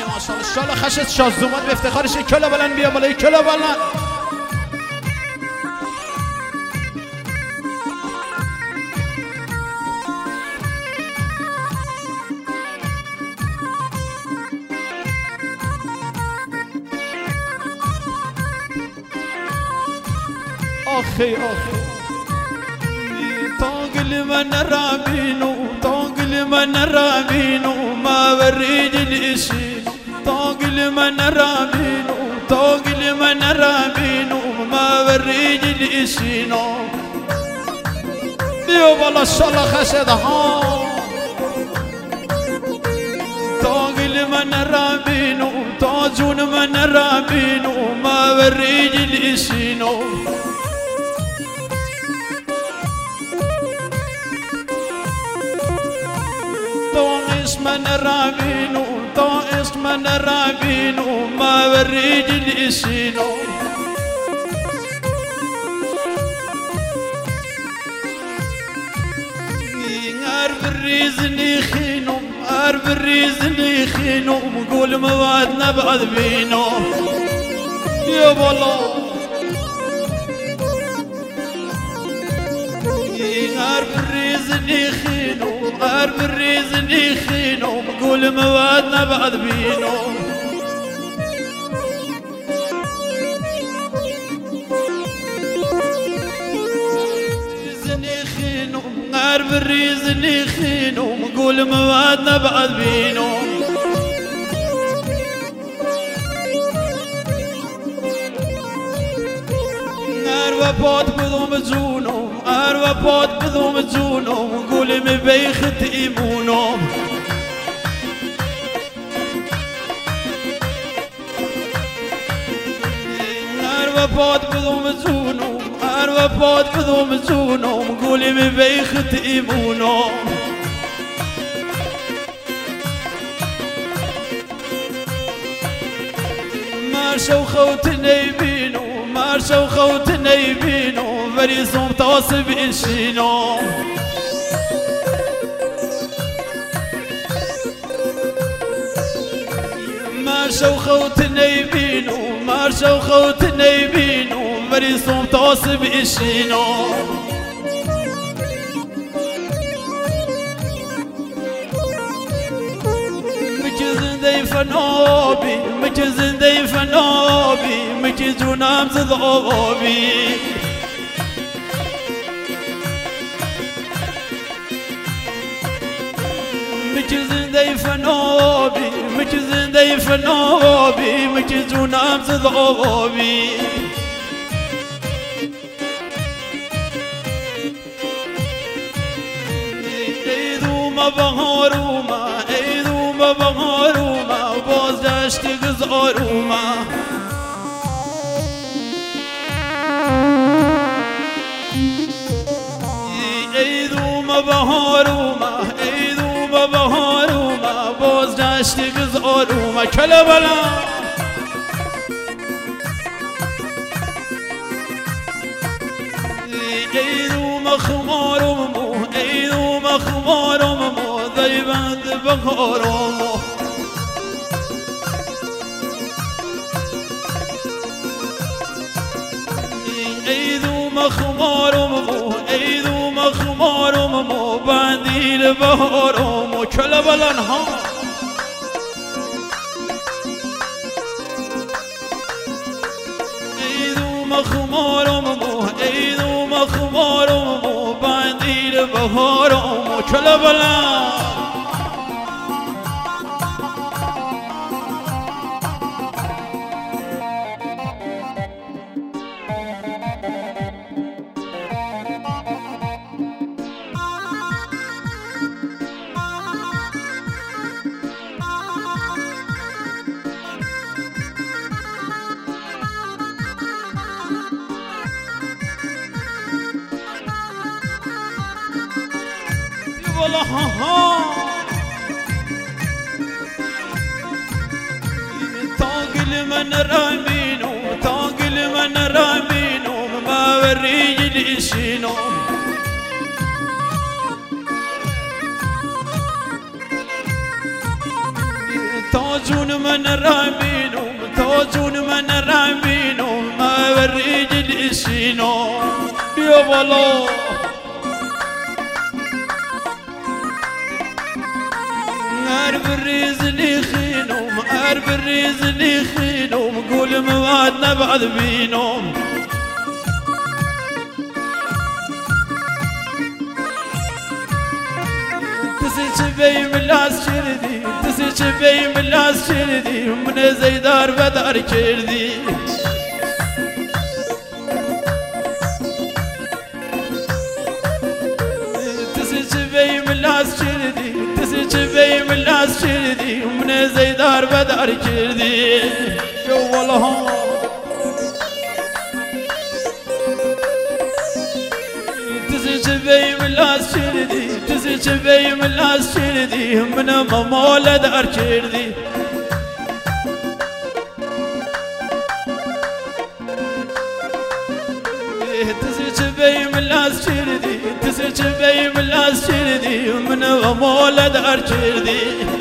ماشاءالله شاله خشت شازومات به افتخارش کلا بلند بیا بالای کلا بلند آخی آخی طاقل من رابينو طاقل من رابينو ما وريد الاسين طاقل من رابينو طاقل من رابينو ما وريد الاسين بيو بالله الشالله خشد ها طاقل من رابينو طاجون من رابينو ما وريد الاسين طائس من رابينو طائس من رابينو ما وريد الاسينو عارف الريزني خينو عارف الريزني خينو مقول موادنا بعد بينو يا بالله عارف الريزني خينو عارف الريزني خينو مقول موادنا بعد بينو ريزني خينو عارف الريزني خينو مقول موادنا بعد بينو عارف بوت بذوم زونو عارف بوت بذوم زونو مقول مبيخت إيمونو عارف بوت بذوم زونو عارف بوت بذوم زونو مقول مبيخت إيمونو مارشوا خوتني بينو مارشوا خوتني بينو فريسهم تواصب إنشينو مارشوا خوتني بينو مارشوا خوتني بينو فريسهم تواصب إنشينو مجزن دي فنوبي مجزن دي فنوبي مجزو نامز ضوبي مجزن دي فنوبي مجزن دي فنوبي مجزو نامز ضوبي ايدو ما بهاروما ايدو ما بهاروما باز داشت گزاروما ايدو ما بهاروما ايدو ما بهاروما باز داشت گزاروما کلا بلا ايدو ما خمارمو ايدو ما خمارمو ذيبند بخارمو ايدو ما خمارمو ايدو ما خمارمو بعدي بهارمو كلا بلنها ايدو ما خمارمو ايدو ما خمارمو بعدي بهارمو كلا بلن والله طاقل من رامينو طاقل من رامينو ما وريج الإسينو تاجون من من رامينهم توجون من رامينهم ما بالرجل الشينهم يا والله أرب الريزني خينهم أرب الريزني خينهم قول موادنا بعد بينهم تسي بي ملاس شردي تسي بي ملاس شردي من زيدار بدار كردي تسي بي ملاس شردي تسي بي ملاس شردي من زيدار بدار كردي يا والله تسي بي ملاس شردي تسي بي ملاس شردي من مولى دار كردي تسي بي ملاس شردي تسي بي ملاس شردي من مولى دار كردي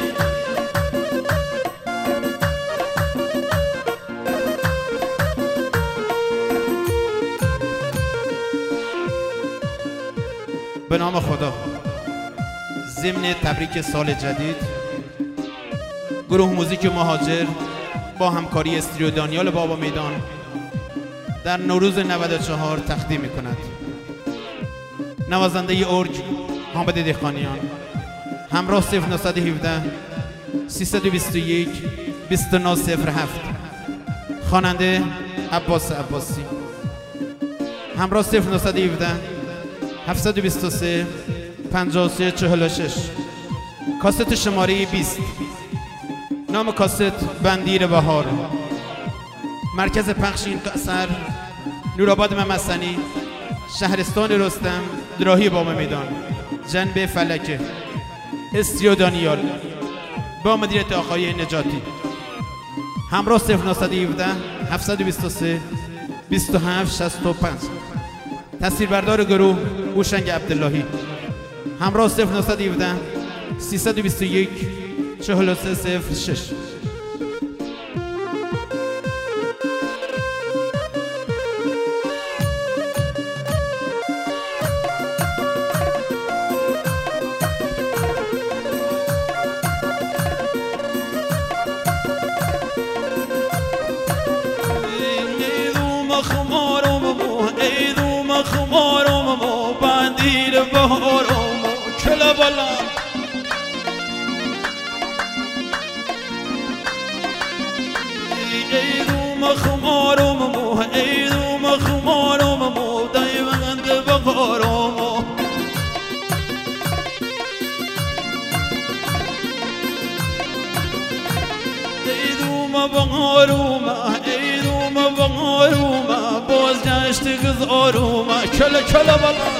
به نام خدا ضمن تبریک سال جدید گروه موزیک مهاجر با همکاری استودیو دانیال بابا میدان در نوروز 94 تقدیم می‌کند. نوازنده ارگ حامد دهقانیان همراه 0917 321 2907 خواننده عباس عباسی همراه 0917 723 5346 کاست شماره 20 نام کاست بندیر بهار مرکز پخش این اثر نورآباد ممسنی شهرستان رستم راهی بابا میدان جنب فلکه استودیو دانیال با مدیریت آقای نجاتی همراه 0917 723 2765 تصویربردار گروه هوشنگ عبداللهی همراه 0917 321 4306 خمارم مو بندیر بهارم کلا بالا ایدوم خمارم مو ایدوم خمارم مو دایوند بهارم ایدوم بهارم ایدوم بهارم باز گشت گذارم کلا کلا بالا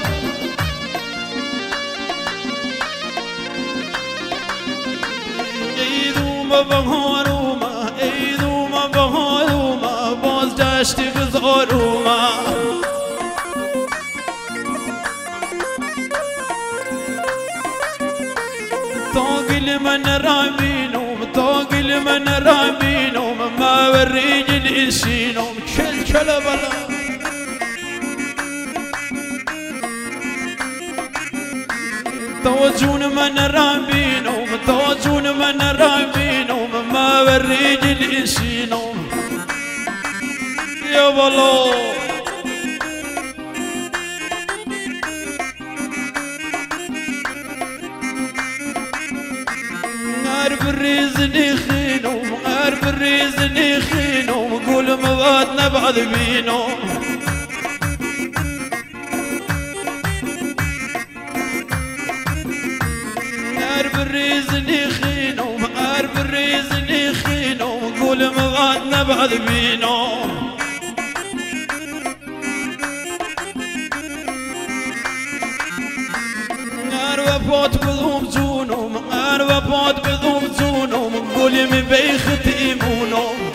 ایدوم بهارم ایدوم بهارم باز گشت گذارم طاقل من رامينهم طاقل من رامينهم ما بالرجل الشينهم كلا بلا توجون من رامينهم توجون من رامينهم ما بالرجل الشينهم يا والله أرب الريزني خينهم أرب الريزني خينهم قول موادنا بعد بينهم أرب الريزني خينهم أرب الريزني خينهم قول موادنا بعد بينهم وفات بذوم زونهم أنا وفات بذوم زونهم قولي من بيخت إيمونهم